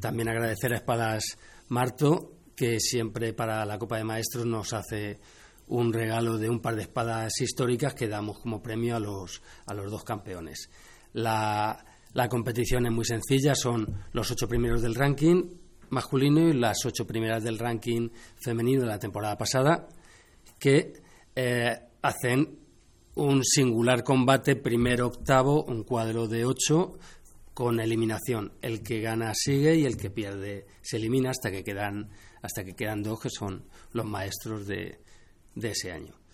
También agradecer a Espadas Marto, que siempre para la Copa de Maestros nos hace un regalo de un par de espadas históricas que damos como premio a los 2 campeones. La competición es muy sencilla, son los 8 primeros del ranking masculino y las 8 primeras del ranking femenino de la temporada pasada, que hacen un singular combate primero-octavo, un cuadro de 8 con eliminación. El que gana sigue y el que pierde se elimina hasta que quedan 2, que son los maestros de ese año.